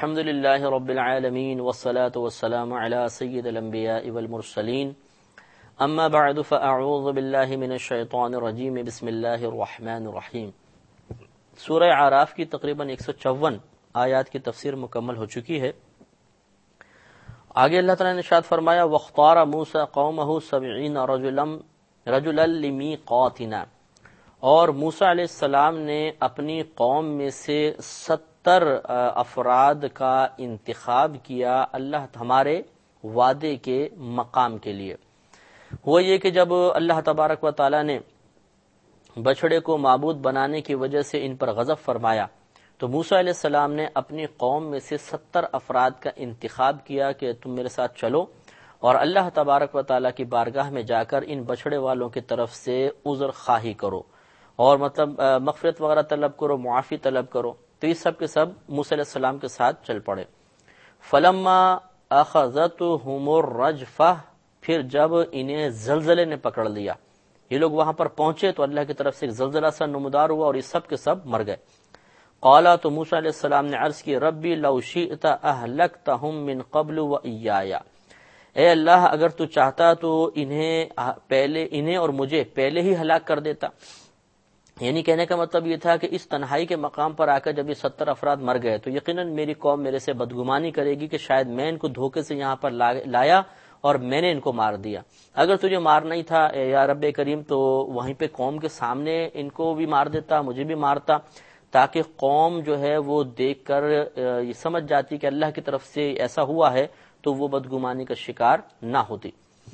الحمد للہ رب العالمین والصلاة والسلام علی سید الانبیاء والمرسلین اما بعد فاعوذ باللہ من الشیطان الرجیم بسم اللہ الرحمن الرحیم۔ سورہ اعراف کی تقریباً 154 آیات کی تفسیر مکمل ہو چکی ہے۔ آگے اللہ تعالیٰ نے ارشاد فرمایا وَاخْتَارَ مُوسَىٰ قَوْمَهُ 70 رَجُلًا لِمِيقَاتِنَا، اور موسیٰ علیہ السلام نے اپنی قوم میں سے 70 افراد کا انتخاب کیا اللہ ہمارے وعدے کے مقام کے لیے۔ ہوا یہ کہ جب اللہ تبارک و تعالیٰ نے بچڑے کو معبود بنانے کی وجہ سے ان پر غضب فرمایا تو موسیٰ علیہ السلام نے اپنی قوم میں سے 70 افراد کا انتخاب کیا کہ تم میرے ساتھ چلو اور اللہ تبارک و تعالیٰ کی بارگاہ میں جا کر ان بچڑے والوں کی طرف سے عذر خواہی کرو اور مطلب مغفرت وغیرہ طلب کرو، معافی طلب کرو۔ تو یہ سب کے سب موسیٰ علیہ السلام کے ساتھ چل پڑے۔ فلما اخذتهم الرجفہ، پھر جب انہیں زلزلے نے پکڑ لیا، یہ لوگ وہاں پر پہنچے تو اللہ کی طرف سے ایک زلزلہ سا نمودار ہوا اور یہ سب کے سب مر گئے۔ قالا، تو موسیٰ علیہ السلام نے عرض کی ربی لو شئت اہلکتہم من قبل وإیایا، اے اللہ اگر تو چاہتا تو انہیں اور مجھے پہلے ہی ہلاک کر دیتا۔ یعنی کہنے کا مطلب یہ تھا کہ اس تنہائی کے مقام پر آ کر جب یہ 70 افراد مر گئے تو یقیناً میری قوم میرے سے بدگمانی کرے گی کہ شاید میں ان کو دھوکے سے یہاں پر لایا اور میں نے ان کو مار دیا۔ اگر تجھے مارنا ہی تھا یا رب کریم تو وہیں پہ قوم کے سامنے ان کو بھی مار دیتا، مجھے بھی مارتا، تاکہ قوم جو ہے وہ دیکھ کر یہ سمجھ جاتی کہ اللہ کی طرف سے ایسا ہوا ہے تو وہ بدگمانی کا شکار نہ ہوتی۔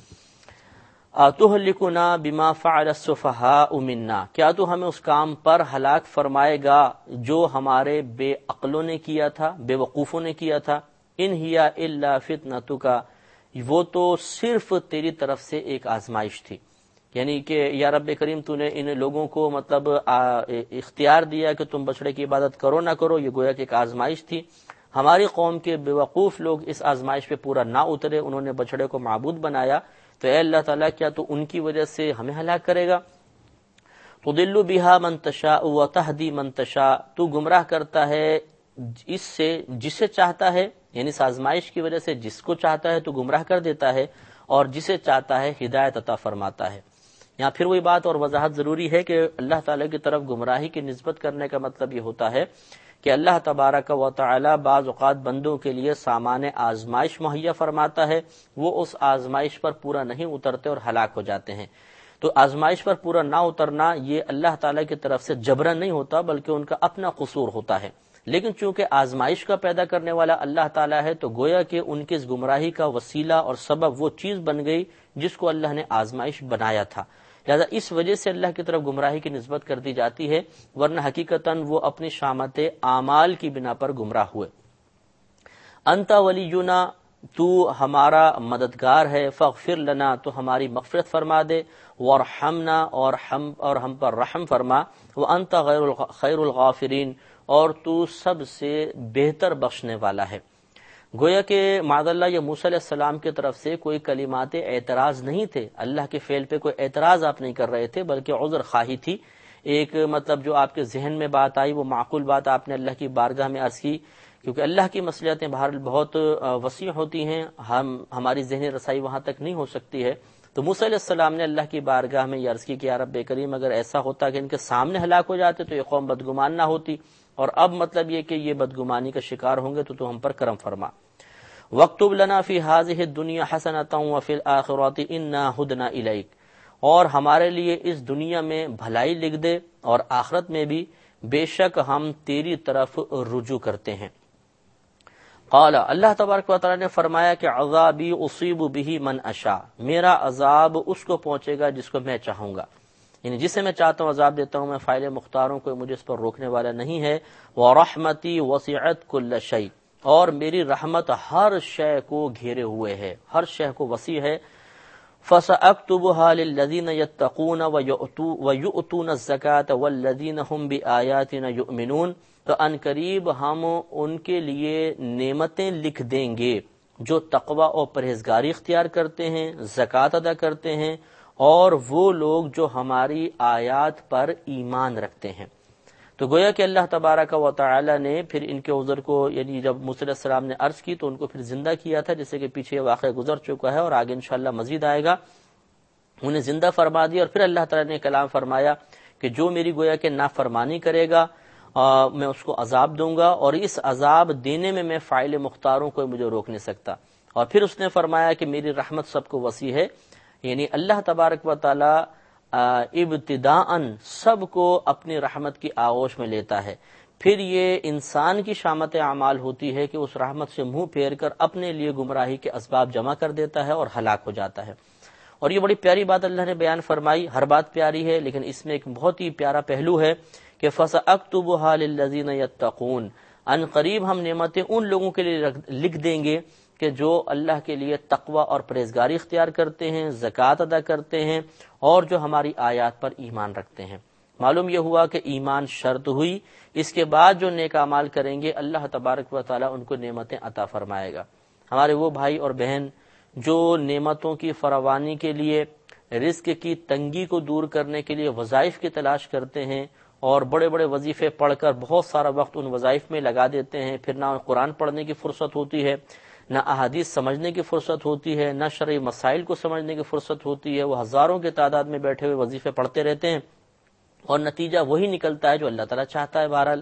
تہلکنا بما فعل السفہاء منا، کیا تو ہمیں اس کام پر ہلاک فرمائے گا جو ہمارے بے عقلوں نے کیا تھا، بے وقوفوں نے کیا تھا۔ ان ہی الا فتنتک، وہ تو صرف تیری طرف سے ایک آزمائش تھی، یعنی کہ یا رب کریم تو نے ان لوگوں کو مطلب اختیار دیا کہ تم بچڑے کی عبادت کرو نہ کرو، یہ گویا کہ ایک آزمائش تھی۔ ہماری قوم کے بے وقوف لوگ اس آزمائش پہ پورا نہ اترے، انہوں نے بچڑے کو معبود بنایا، تو اے اللہ تعالیٰ کیا تو ان کی وجہ سے ہمیں ہلاک کرے گا؟ تضل بها من تشاء وتهدی من تشاء، تو گمراہ کرتا ہے اس سے جسے چاہتا ہے، یعنی اس آزمائش کی وجہ سے جس کو چاہتا ہے تو گمراہ کر دیتا ہے اور جسے چاہتا ہے ہدایت عطا فرماتا ہے۔ یہاں پھر وہی بات اور وضاحت ضروری ہے کہ اللہ تعالیٰ کی طرف گمراہی کی نسبت کرنے کا مطلب یہ ہوتا ہے کہ اللہ تبارک و تعالی بعض اوقات بندوں کے لیے سامان آزمائش مہیا فرماتا ہے، وہ اس آزمائش پر پورا نہیں اترتے اور ہلاک ہو جاتے ہیں۔ تو آزمائش پر پورا نہ اترنا یہ اللہ تعالیٰ کی طرف سے جبرن نہیں ہوتا بلکہ ان کا اپنا قصور ہوتا ہے، لیکن چونکہ آزمائش کا پیدا کرنے والا اللہ تعالیٰ ہے تو گویا کہ ان کی اس گمراہی کا وسیلہ اور سبب وہ چیز بن گئی جس کو اللہ نے آزمائش بنایا تھا، لہذا اس وجہ سے اللہ کی طرف گمراہی کی نسبت کر دی جاتی ہے، ورنہ حقیقتاً وہ اپنی شامت اعمال کی بنا پر گمراہ ہوئے۔ انت ولینا، تو ہمارا مددگار ہے، فاغفر لنا، تو ہماری مغفرت فرما دے، وارحمنا، اور ہم پر رحم فرما، وانت خیر الغافرین، اور تو سب سے بہتر بخشنے والا ہے۔ گویا کہ معاذ اللہ یہ موسیٰ علیہ السلام کی طرف سے کوئی کلمات اعتراض نہیں تھے، اللہ کے فعل پہ کوئی اعتراض آپ نہیں کر رہے تھے بلکہ عذر خواہی تھی۔ ایک مطلب جو آپ کے ذہن میں بات آئی وہ معقول بات آپ نے اللہ کی بارگاہ میں عرض کی، کیونکہ اللہ کی مصلحتیں بہرحال بہت وسیع ہوتی ہیں، ہماری ذہنی رسائی وہاں تک نہیں ہو سکتی ہے۔ تو موسیٰ علیہ السلام نے اللہ کی بارگاہ میں یہ عرض کی کہ یا رب کریم اگر ایسا ہوتا کہ ان کے سامنے ہلاک ہو جاتے تو یہ قوم بدگمان نہ ہوتی، اور اب مطلب یہ کہ یہ بدگمانی کا شکار ہوں گے تو ہم پر کرم فرما۔ وَاكْتُبْ لَنَا فِي هَذِهِ الدُّنْيَا حَسَنَةً وَفِي الْآخِرَةِ إِنَّا هُدْنَا إِلَيْكَ، اور ہمارے لیے اس دنیا میں بھلائی لکھ دے اور آخرت میں بھی، بے شک ہم تیری طرف رجوع کرتے ہیں۔ قال، اللہ تبارک و تعالی نے فرمایا کہ عذابی اصیب به من اشاء، میرا عذاب اس کو پہنچے گا جس کو میں چاہوں گا، یعنی جسے میں چاہتا ہوں عذاب دیتا ہوں، میں فاعل مختار ہوں، کوئی مجھے اس پر روکنے والا نہیں ہے۔ وَرَحْمَتِي وَسِعَتْ كُلَّ شَيْءٍ، اور میری رحمت ہر شے کو گھیرے ہوئے ہے، ہر شے کو وسیع ہے۔ فَسَأَكْتُبُهَا لِلَّذِينَ يَتَّقُونَ وَيُؤْتُونَ الزَّكَاةَ وَالَّذِينَ هُمْ بِآيَاتِنَا يُؤْمِنُونَ، تو ان قریب ہم ان کے لیے نعمتیں لکھ دیں گے جو تقوی اور پرہیزگاری اختیار کرتے ہیں، زکوٰۃ ادا کرتے ہیں، اور وہ لوگ جو ہماری آیات پر ایمان رکھتے ہیں۔ تو گویا کہ اللہ تبارک و تعالی نے پھر ان کے عذر کو یعنی جب موسیٰ علیہ السلام نے عرض کی تو ان کو پھر زندہ کیا تھا، جیسے کہ پیچھے واقعہ گزر چکا ہے اور آگے انشاءاللہ مزید آئے گا. انہیں زندہ فرما دیا اور پھر اللہ تعالی نے کلام فرمایا کہ جو میری گویا کہ نافرمانی کرے گا میں اس کو عذاب دوں گا، اور اس عذاب دینے میں فاعل مختار ہوں، کوئی مجھے روک نہیں سکتا. اور پھر اس نے فرمایا کہ میری رحمت سب کو وسیع ہے، یعنی اللہ تبارک و تعالی ابتداءً سب کو اپنی رحمت کی آغوش میں لیتا ہے. پھر یہ انسان کی شامت اعمال ہوتی ہے کہ اس رحمت سے منہ پھیر کر اپنے لیے گمراہی کے اسباب جمع کر دیتا ہے اور ہلاک ہو جاتا ہے. اور یہ بڑی پیاری بات اللہ نے بیان فرمائی. ہر بات پیاری ہے لیکن اس میں ایک بہت ہی پیارا پہلو ہے کہ فَسَأَكْتُبُهَا لِلَّذِينَ يَتَّقُونَ، ان قریب ہم نعمتیں ان لوگوں کے لیے لکھ دیں گے کہ جو اللہ کے لیے تقوی اور پرہیزگاری اختیار کرتے ہیں، زکوٰۃ ادا کرتے ہیں، اور جو ہماری آیات پر ایمان رکھتے ہیں. معلوم یہ ہوا کہ ایمان شرط ہوئی، اس کے بعد جو نیک اعمال کریں گے اللہ تبارک و تعالی ان کو نعمتیں عطا فرمائے گا. ہمارے وہ بھائی اور بہن جو نعمتوں کی فراوانی کے لیے، رزق کی تنگی کو دور کرنے کے لیے وظائف کی تلاش کرتے ہیں اور بڑے بڑے وظیفے پڑھ کر بہت سارا وقت ان وظائف میں لگا دیتے ہیں، پھر نہ قرآن پڑھنے کی فرصت ہوتی ہے، نہ احادیث سمجھنے کی فرصت ہوتی ہے، نہ شرعی مسائل کو سمجھنے کی فرصت ہوتی ہے، وہ ہزاروں کی تعداد میں بیٹھے ہوئے وظیفے پڑھتے رہتے ہیں اور نتیجہ وہی نکلتا ہے جو اللہ تعالیٰ چاہتا ہے بہرحال.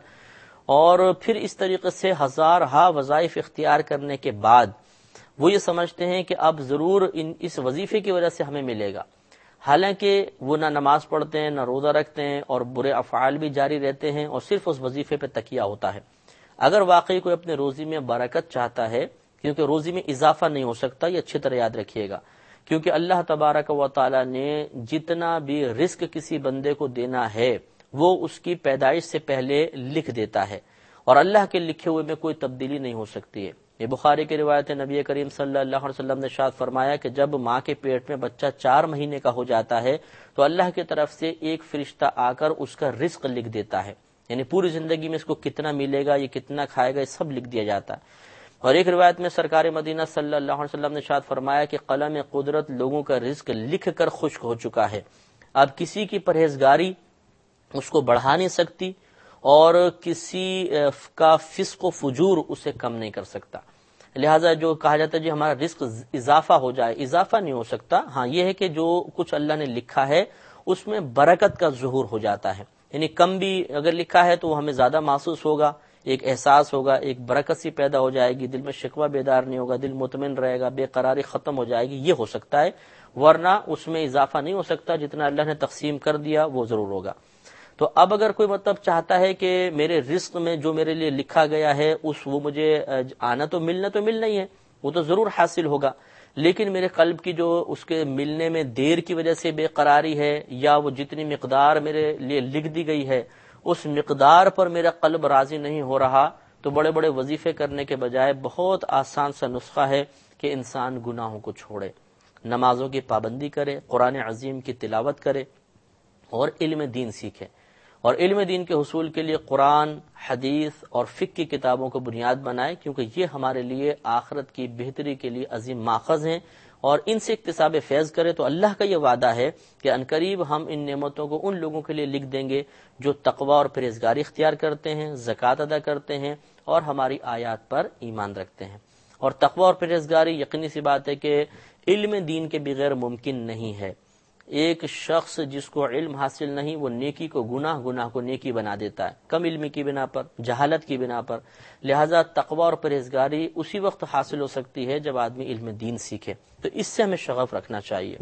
اور پھر اس طریقے سے ہزارہا وظائف اختیار کرنے کے بعد وہ یہ سمجھتے ہیں کہ اب ضرور اس وظیفے کی وجہ سے ہمیں ملے گا، حالانکہ وہ نہ نماز پڑھتے ہیں، نہ روزہ رکھتے ہیں، اور برے افعال بھی جاری رہتے ہیں، اور صرف اس وظیفے پہ تکیہ ہوتا ہے. اگر واقعی کوئی اپنے روزی میں برکت چاہتا ہے، کیونکہ روزی میں اضافہ نہیں ہو سکتا، یہ اچھی طرح یاد رکھیے گا، کیونکہ اللہ تبارک و تعالی نے جتنا بھی رزق کسی بندے کو دینا ہے وہ اس کی پیدائش سے پہلے لکھ دیتا ہے، اور اللہ کے لکھے ہوئے میں کوئی تبدیلی نہیں ہو سکتی ہے. یہ بخاری کی روایت ہے، نبی کریم صلی اللہ علیہ وسلم نے ارشاد فرمایا کہ جب ماں کے پیٹ میں بچہ 4 مہینے کا ہو جاتا ہے تو اللہ کی طرف سے ایک فرشتہ آ کر اس کا رزق لکھ دیتا ہے، یعنی پوری زندگی میں اس کو کتنا ملے گا، یہ کتنا کھائے گا، یہ سب لکھ دیا جاتا ہے. اور ایک روایت میں سرکار مدینہ صلی اللہ علیہ وسلم نے ارشاد فرمایا کہ قلم قدرت لوگوں کا رزق لکھ کر خشک ہو چکا ہے، اب کسی کی پرہیزگاری اس کو بڑھا نہیں سکتی اور کسی کا فسق و فجور اسے کم نہیں کر سکتا. لہٰذا جو کہا جاتا ہے جی ہمارا رزق اضافہ ہو جائے، اضافہ نہیں ہو سکتا. ہاں یہ ہے کہ جو کچھ اللہ نے لکھا ہے اس میں برکت کا ظہور ہو جاتا ہے، یعنی کم بھی اگر لکھا ہے تو وہ ہمیں زیادہ محسوس ہوگا، ایک احساس ہوگا، ایک برکت سی پیدا ہو جائے گی، دل میں شکوہ بیدار نہیں ہوگا، دل مطمئن رہے گا، بے قراری ختم ہو جائے گی، یہ ہو سکتا ہے، ورنہ اس میں اضافہ نہیں ہو سکتا. جتنا اللہ نے تقسیم کر دیا وہ ضرور ہوگا. تو اب اگر کوئی چاہتا ہے کہ میرے رزق میں جو میرے لیے لکھا گیا ہے وہ مجھے آنا تو ملنا ہی ہے، وہ تو ضرور حاصل ہوگا، لیکن میرے قلب کی جو اس کے ملنے میں دیر کی وجہ سے بے قراری ہے، یا وہ جتنی مقدار میرے لیے لکھ دی گئی ہے اس مقدار پر میرا قلب راضی نہیں ہو رہا، تو بڑے بڑے وظیفے کرنے کے بجائے بہت آسان سا نسخہ ہے کہ انسان گناہوں کو چھوڑے، نمازوں کی پابندی کرے، قرآن عظیم کی تلاوت کرے اور علم دین سیکھے. اور علم دین کے حصول کے لیے قرآن، حدیث اور فقہ کی کتابوں کو بنیاد بنائے، کیونکہ یہ ہمارے لیے آخرت کی بہتری کے لیے عظیم ماخذ ہیں، اور ان سے اکتساب فیض کرے تو اللہ کا یہ وعدہ ہے کہ عنقریب ہم ان نعمتوں کو ان لوگوں کے لیے لکھ دیں گے جو تقوی اور پرہیزگاری اختیار کرتے ہیں، زکوٰۃ ادا کرتے ہیں اور ہماری آیات پر ایمان رکھتے ہیں. اور تقوی اور پرہیزگاری یقینی سی بات ہے کہ علم دین کے بغیر ممکن نہیں ہے. ایک شخص جس کو علم حاصل نہیں وہ نیکی کو گناہ کو نیکی بنا دیتا ہے، کم علمی کی بنا پر، جہالت کی بنا پر. لہذا تقوی اور پرہیزگاری اسی وقت حاصل ہو سکتی ہے جب آدمی علم دین سیکھے، تو اس سے ہمیں شغف رکھنا چاہیے.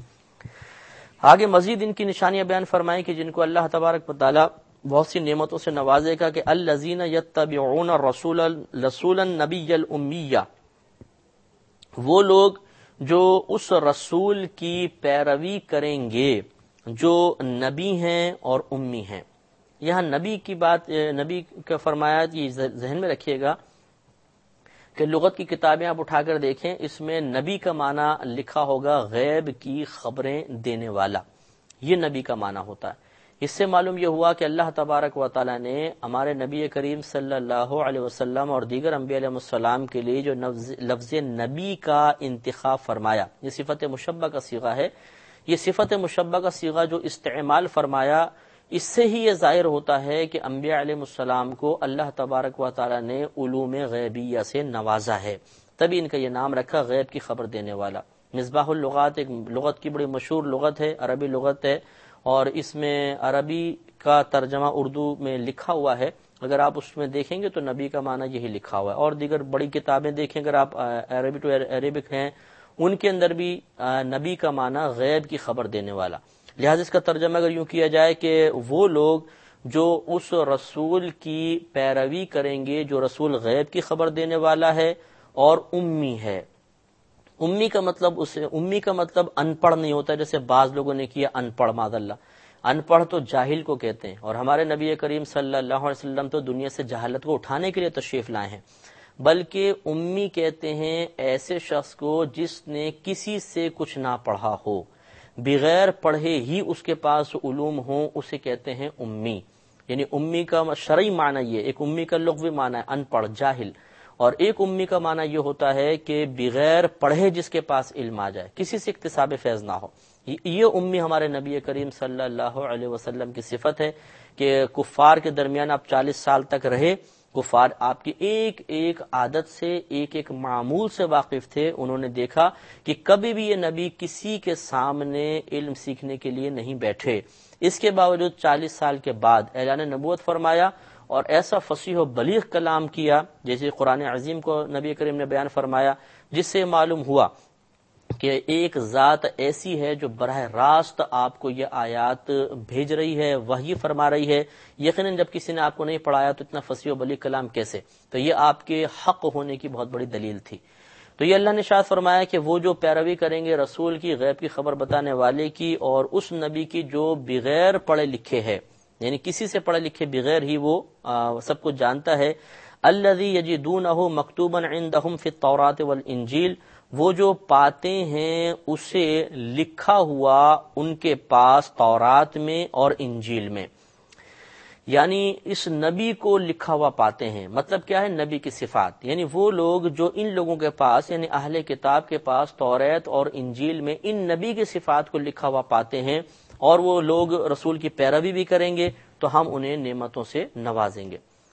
آگے مزید ان کی نشانیاں بیان فرمائیں کہ جن کو اللہ تبارک و تعالی بہت سی نعمتوں سے نوازے گا کہ الذین یتبعون الرسول النبی الامیہ، وہ لوگ جو اس رسول کی پیروی کریں گے جو نبی ہیں اور امی ہیں. یہاں نبی کی بات، نبی کا فرمایا، یہ ذہن میں رکھیے گا کہ لغت کی کتابیں آپ اٹھا کر دیکھیں، اس میں نبی کا معنی لکھا ہوگا غیب کی خبریں دینے والا، یہ نبی کا معنی ہوتا ہے. اس سے معلوم یہ ہوا کہ اللہ تبارک و تعالی نے ہمارے نبی کریم صلی اللہ علیہ وسلم اور دیگر انبیاء علیہ السلام کے لیے جو لفظ نبی کا انتخاب فرمایا، یہ صفت مشبہ کا صیغہ ہے. یہ صفت مشبہ کا صیغہ جو استعمال فرمایا اس سے ہی یہ ظاہر ہوتا ہے کہ انبیاء علیہ السلام کو اللہ تبارک و تعالی نے علوم غیبیہ سے نوازا ہے، تبھی ان کا یہ نام رکھا غیب کی خبر دینے والا۔ مصباح اللغات ایک لغت کی بڑی مشہور لغت ہے، عربی لغت ہے، اور اس میں عربی کا ترجمہ اردو میں لکھا ہوا ہے۔ اگر آپ اس میں دیکھیں گے تو نبی کا معنی یہی لکھا ہوا ہے، اور دیگر بڑی کتابیں دیکھیں اگر آپ عربی ٹو عربک ہیں ان کے اندر بھی نبی کا معنی غیب کی خبر دینے والا۔ لہذا اس کا ترجمہ اگر یوں کیا جائے کہ وہ لوگ جو اس رسول کی پیروی کریں گے جو رسول غیب کی خبر دینے والا ہے اور امی ہے۔ امی کا مطلب ان پڑھ نہیں ہوتا جیسے بعض لوگوں نے کیا ان پڑھ، معاذ اللہ، ان پڑھ تو جاہل کو کہتے ہیں، اور ہمارے نبی کریم صلی اللہ علیہ وسلم تو دنیا سے جہالت کو اٹھانے کے لیے تشریف لائے ہیں، بلکہ امی کہتے ہیں ایسے شخص کو جس نے کسی سے کچھ نہ پڑھا ہو، بغیر پڑھے ہی اس کے پاس علوم ہوں، اسے کہتے ہیں امی۔ یعنی امی کا شرعی معنی یہ، ایک امی کا لغوی معنی ہے ان پڑھ، جاہل، اور ایک امی کا معنی یہ ہوتا ہے کہ بغیر پڑھے جس کے پاس علم آ جائے، کسی سے اکتساب فیض نہ ہو۔ یہ امی ہمارے نبی کریم صلی اللہ علیہ وسلم کی صفت ہے کہ کفار کے درمیان آپ 40 سال تک رہے، کفار آپ کی ایک ایک عادت سے، ایک ایک معمول سے واقف تھے، انہوں نے دیکھا کہ کبھی بھی یہ نبی کسی کے سامنے علم سیکھنے کے لیے نہیں بیٹھے، اس کے باوجود 40 سال کے بعد اعلان نبوت فرمایا اور ایسا فصیح و بلیغ کلام کیا جیسے قرآن عظیم کو نبی کریم نے بیان فرمایا، جس سے معلوم ہوا کہ ایک ذات ایسی ہے جو براہ راست آپ کو یہ آیات بھیج رہی ہے، وحی فرما رہی ہے۔ یقیناً جب کسی نے آپ کو نہیں پڑھایا تو اتنا فصیح و بلیغ کلام کیسے؟ تو یہ آپ کے حق ہونے کی بہت بڑی دلیل تھی۔ تو یہ اللہ نے ارشاد فرمایا کہ وہ جو پیروی کریں گے رسول کی، غیب کی خبر بتانے والے کی، اور اس نبی کی جو بغیر پڑھے لکھے ہے، یعنی کسی سے پڑھے لکھے بغیر ہی وہ سب کچھ جانتا ہے، الذی یجدونہ مکتوبا عندہم فی التوراۃ والانجیل، وہ جو پاتے ہیں اسے لکھا ہوا ان کے پاس تورات میں اور انجیل میں، یعنی اس نبی کو لکھا ہوا پاتے ہیں۔ مطلب کیا ہے؟ نبی کی صفات، یعنی وہ لوگ جو ان لوگوں کے پاس یعنی اہل کتاب کے پاس تورات اور انجیل میں ان نبی کی صفات کو لکھا ہوا پاتے ہیں، اور وہ لوگ رسول کی پیروی بھی کریں گے تو ہم انہیں نعمتوں سے نوازیں گے۔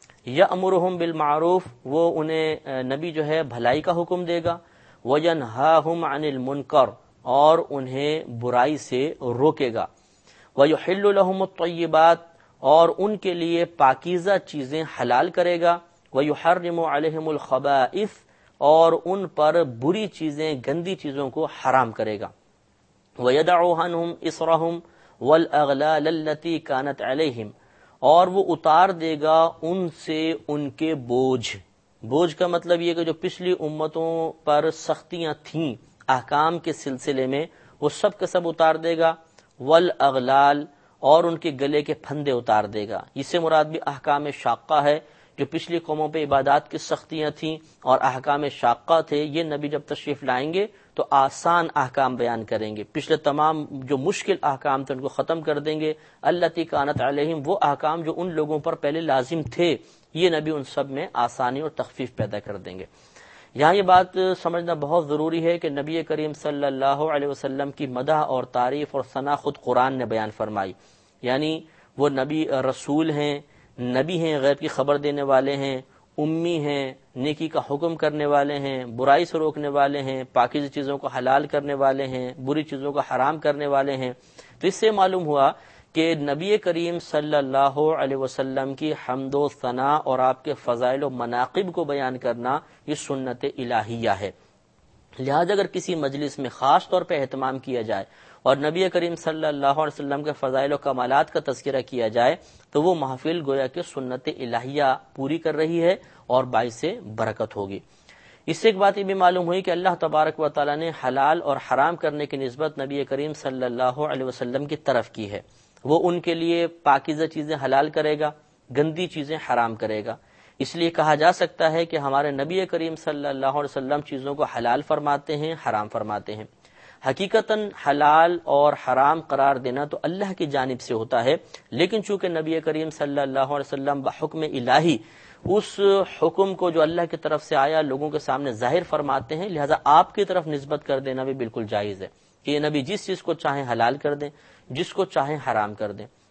یأمرہم بالمعروف، وہ انہیں نبی جو ہے بھلائی کا حکم دے گا، وینہاہم عن المنکر، اور انہیں برائی سے روکے گا، ویحل لہم الطیبات، اور ان کے لیے پاکیزہ چیزیں حلال کرے گا، ویحرم علیہم الخبائث، اور ان پر بری چیزیں، گندی چیزوں کو حرام کرے گا، وَيَدَعُ عَنْهُمْ إِصْرَهُمْ وَالْأَغْلَالَ الَّتِي كَانَتْ عَلَيْهِمْ، اور وہ اتار دے گا ان سے ان کے بوجھ۔ بوجھ کا مطلب یہ کہ جو پچھلی امتوں پر سختیاں تھیں احکام کے سلسلے میں، وہ سب کے سب اتار دے گا، وَالْأَغْلَالَ، اور ان کے گلے کے پھندے اتار دے گا۔ اس سے مراد بھی احکام شاقہ ہے، جو پچھلی قوموں پہ عبادات کی سختیاں تھیں اور احکام شاقہ تھے، یہ نبی جب تشریف لائیں گے تو آسان احکام بیان کریں گے، پچھلے تمام جو مشکل احکام تھے ان کو ختم کر دیں گے۔ التی کانت علیہم، وہ احکام جو ان لوگوں پر پہلے لازم تھے، یہ نبی ان سب میں آسانی اور تخفیف پیدا کر دیں گے۔ یہاں یہ بات سمجھنا بہت ضروری ہے کہ نبی کریم صلی اللہ علیہ وسلم کی مدح اور تعریف اور ثنا خود قرآن نے بیان فرمائی، یعنی وہ نبی رسول ہیں، نبی ہیں، غیب کی خبر دینے والے ہیں، امی ہیں، نیکی کا حکم کرنے والے ہیں، برائی سے روکنے والے ہیں، پاکیزہ چیزوں کو حلال کرنے والے ہیں، بری چیزوں کو حرام کرنے والے ہیں۔ تو اس سے معلوم ہوا کہ نبی کریم صلی اللہ علیہ وسلم کی حمد و ثنا اور آپ کے فضائل و مناقب کو بیان کرنا یہ سنت الہیہ ہے۔ لہذا اگر کسی مجلس میں خاص طور پہ اہتمام کیا جائے اور نبی کریم صلی اللہ علیہ وسلم کے فضائل و کمالات کا تذکرہ کیا جائے تو وہ محفل گویا کہ سنت الہیہ پوری کر رہی ہے اور باعث برکت ہوگی۔ اس سے ایک بات یہ بھی معلوم ہوئی کہ اللہ تبارک و تعالیٰ نے حلال اور حرام کرنے کی نسبت نبی کریم صلی اللہ علیہ وسلم کی طرف کی ہے۔ وہ ان کے لیے پاکیزہ چیزیں حلال کرے گا، گندی چیزیں حرام کرے گا۔ اس لیے کہا جا سکتا ہے کہ ہمارے نبی کریم صلی اللہ علیہ وسلم چیزوں کو حلال فرماتے ہیں، حرام فرماتے ہیں۔ حقیقتاً حلال اور حرام قرار دینا تو اللہ کی جانب سے ہوتا ہے، لیکن چونکہ نبی کریم صلی اللہ علیہ وسلم بحکم الہی اس حکم کو جو اللہ کی طرف سے آیا لوگوں کے سامنے ظاہر فرماتے ہیں، لہذا آپ کی طرف نسبت کر دینا بھی بالکل جائز ہے کہ یہ نبی جس چیز کو چاہیں حلال کر دیں، جس کو چاہیں حرام کر دیں۔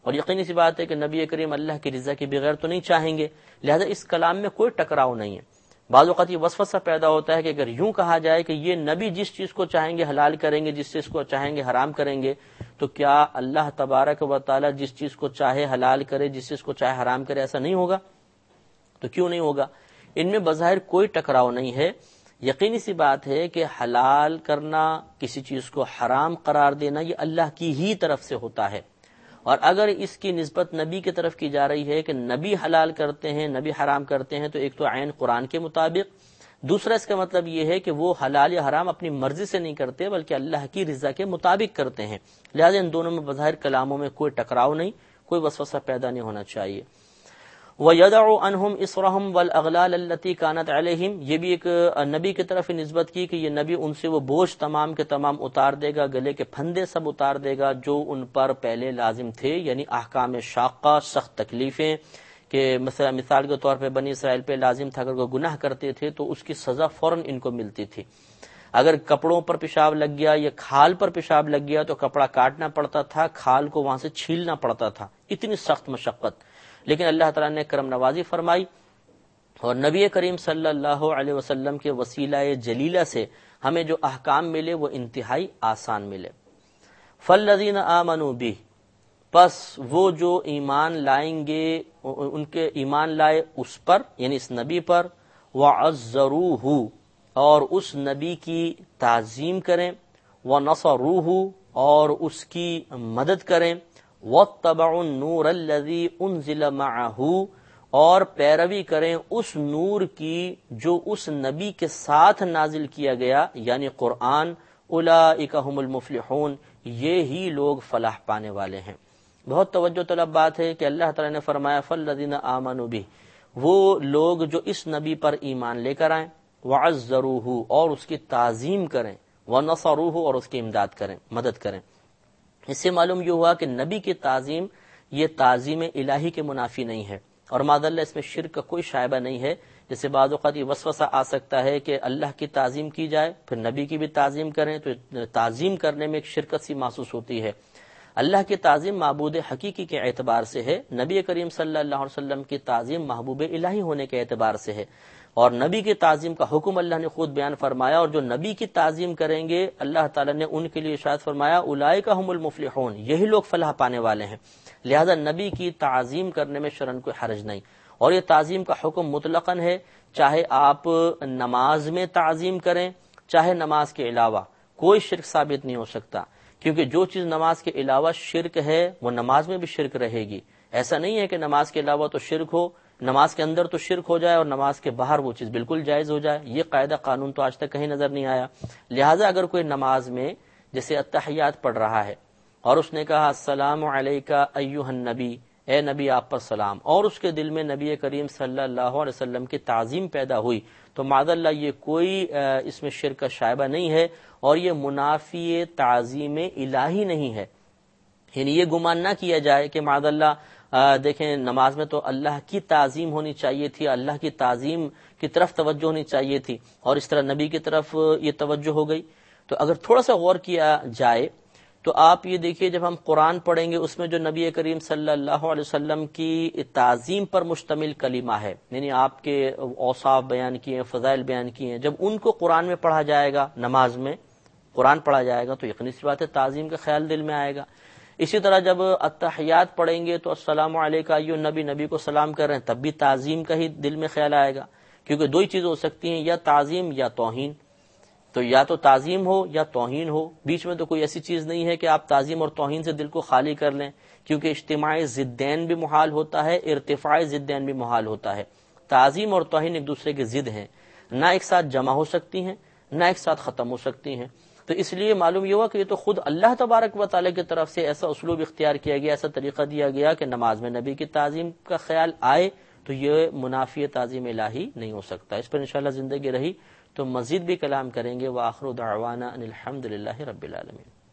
اور یقینی سی بات ہے کہ نبی کریم اللہ کی رضا کے بغیر تو نہیں چاہیں گے، لہذا اس کلام میں کوئی ٹکراؤ نہیں ہے۔ بعض اوقات یہ وسوسہ پیدا ہوتا ہے کہ اگر یوں کہا جائے کہ یہ نبی جس چیز کو چاہیں گے حلال کریں گے، جس چیز کو چاہیں گے حرام کریں گے، تو کیا اللہ تبارک و تعالی جس چیز کو چاہے حلال کرے، جس چیز کو چاہے حرام کرے، ایسا نہیں ہوگا؟ تو کیوں نہیں ہوگا؟ ان میں بظاہر کوئی ٹکراؤ نہیں ہے۔ یقینی سی بات ہے کہ حلال کرنا، کسی چیز کو حرام قرار دینا، یہ اللہ کی ہی طرف سے ہوتا ہے، اور اگر اس کی نسبت نبی کی طرف کی جا رہی ہے کہ نبی حلال کرتے ہیں، نبی حرام کرتے ہیں، تو ایک تو عین قرآن کے مطابق، دوسرا اس کا مطلب یہ ہے کہ وہ حلال یا حرام اپنی مرضی سے نہیں کرتے بلکہ اللہ کی رضا کے مطابق کرتے ہیں، لہذا ان دونوں میں بظاہر کلاموں میں کوئی ٹکراؤ نہیں، کوئی وسوسہ پیدا نہیں ہونا چاہیے۔ وَيَدَعُ عَنْهُمْ إِصْرَهُمْ وَالْأَغْلَالَ الَّتِي كَانَتْ عَلَيْهِمْ، یہ بھی ایک نبی کی طرف نسبت کی کہ یہ نبی ان سے وہ بوجھ تمام کے تمام اتار دے گا، گلے کے پھندے سب اتار دے گا جو ان پر پہلے لازم تھے، یعنی احکام شاقہ، سخت تکلیفیں، کہ مثال کے طور پہ بنی اسرائیل پہ لازم تھا اگر وہ گناہ کرتے تھے تو اس کی سزا فوراً ان کو ملتی تھی۔ اگر کپڑوں پر پیشاب لگ گیا یا کھال پر پیشاب لگ گیا تو کپڑا کاٹنا پڑتا تھا، کھال کو وہاں سے چھیلنا پڑتا تھا، اتنی سخت مشقت، لیکن اللہ تعالیٰ نے کرم نوازی فرمائی اور نبی کریم صلی اللہ علیہ وسلم کے وسیلہ جلیلہ سے ہمیں جو احکام ملے وہ انتہائی آسان ملے۔ فالذین آمنوا بہ، پس وہ جو ایمان لائیں گے، ان کے ایمان لائے اس پر یعنی اس نبی پر، وعزروہ، اور اس نبی کی تعظیم کریں، ونصروہ، اور اس کی مدد کریں، واتبعوا النور الذی انزل معہ، اور پیروی کریں اس نور کی جو اس نبی کے ساتھ نازل کیا گیا یعنی قرآن، اولئک هم المفلحون، یہ ہی لوگ فلاح پانے والے ہیں۔ بہت توجہ طلب بات ہے کہ اللہ تعالیٰ نے فرمایا فالذین آمنوا بہ، وہ لوگ جو اس نبی پر ایمان لے کر آئیں، وعزروہ، اور اس کی تعظیم کریں، ونصروہ، اور اس کی امداد کریں، مدد کریں۔ اس سے معلوم یہ ہوا کہ نبی کی تعظیم یہ تعظیم الہی کے منافی نہیں ہے، اور معاذ اللہ اس میں شرک کا کوئی شائبہ نہیں ہے۔ جیسے بعض اوقات یہ وسوسہ آ سکتا ہے کہ اللہ کی تعظیم کی جائے پھر نبی کی بھی تعظیم کریں، تو تعظیم کرنے میں ایک شرکت سی محسوس ہوتی ہے۔ اللہ کی تعظیم معبود حقیقی کے اعتبار سے ہے، نبی کریم صلی اللہ علیہ وسلم کی تعظیم محبوب الہی ہونے کے اعتبار سے ہے، اور نبی کی تعظیم کا حکم اللہ نے خود بیان فرمایا، اور جو نبی کی تعظیم کریں گے اللہ تعالیٰ نے ان کے لیے ارشاد فرمایا اولئک هم المفلحون، یہی لوگ فلاح پانے والے ہیں۔ لہذا نبی کی تعظیم کرنے میں شرعاً کوئی حرج نہیں، اور یہ تعظیم کا حکم مطلقاً ہے، چاہے آپ نماز میں تعظیم کریں چاہے نماز کے علاوہ، کوئی شرک ثابت نہیں ہو سکتا، کیونکہ جو چیز نماز کے علاوہ شرک ہے وہ نماز میں بھی شرک رہے گی۔ ایسا نہیں ہے کہ نماز کے علاوہ تو شرک ہو، نماز کے اندر تو شرک ہو جائے اور نماز کے باہر وہ چیز بالکل جائز ہو جائے، یہ قاعدہ قانون تو آج تک کہیں نظر نہیں آیا۔ لہٰذا اگر کوئی نماز میں جیسے التحیات پڑھ رہا ہے اور اس نے کہا السلام علیکہ ایھا النبی، اے نبی آپ پر سلام، اور اس کے دل میں نبی کریم صلی اللہ علیہ وسلم کی تعظیم پیدا ہوئی، تو معاذ اللہ یہ کوئی اس میں شرک کا شائبہ نہیں ہے، اور یہ منافی تعظیم الہی نہیں ہے۔ یعنی یہ گمان نہ کیا جائے کہ معاذ اللہ دیکھیں نماز میں تو اللہ کی تعظیم ہونی چاہیے تھی، اللہ کی تعظیم کی طرف توجہ ہونی چاہیے تھی، اور اس طرح نبی کی طرف یہ توجہ ہو گئی۔ تو اگر تھوڑا سا غور کیا جائے تو آپ یہ دیکھیے جب ہم قرآن پڑھیں گے اس میں جو نبی کریم صلی اللہ علیہ وسلم کی تعظیم پر مشتمل کلمہ ہے، یعنی آپ کے اوصاف بیان کیے ہیں، فضائل بیان کیے ہیں، جب ان کو قرآن میں پڑھا جائے گا، نماز میں قرآن پڑھا جائے گا تو یقینی سی بات ہے تعظیم کا خیال دل میں آئے گا۔ اسی طرح جب التحیات پڑھیں گے تو السلام علیکہ ایھا النبی، نبی کو سلام کر رہے ہیں، تب بھی تعظیم کا ہی دل میں خیال آئے گا، کیونکہ دو ہی چیزیں ہو سکتی ہیں، یا تعظیم یا توہین، تو یا تو تعظیم ہو یا توہین ہو، بیچ میں تو کوئی ایسی چیز نہیں ہے کہ آپ تعظیم اور توہین سے دل کو خالی کر لیں، کیونکہ اجتماع ضدین بھی محال ہوتا ہے، ارتفاع ضدین بھی محال ہوتا ہے۔ تعظیم اور توہین ایک دوسرے کے ضد ہیں، نہ ایک ساتھ جمع ہو سکتی ہیں نہ ایک ساتھ ختم ہو سکتی ہیں۔ تو اس لیے معلوم یہ ہوا کہ یہ تو خود اللہ تبارک و تعالیٰ کی طرف سے ایسا اسلوب اختیار کیا گیا، ایسا طریقہ دیا گیا کہ نماز میں نبی کی تعظیم کا خیال آئے تو یہ منافی تعظیم الہی نہیں ہو سکتا۔ اس پر انشاءاللہ زندگی رہی تو مزید بھی کلام کریں گے۔ وآخر دعوانا ان الحمد للہ رب العالمین۔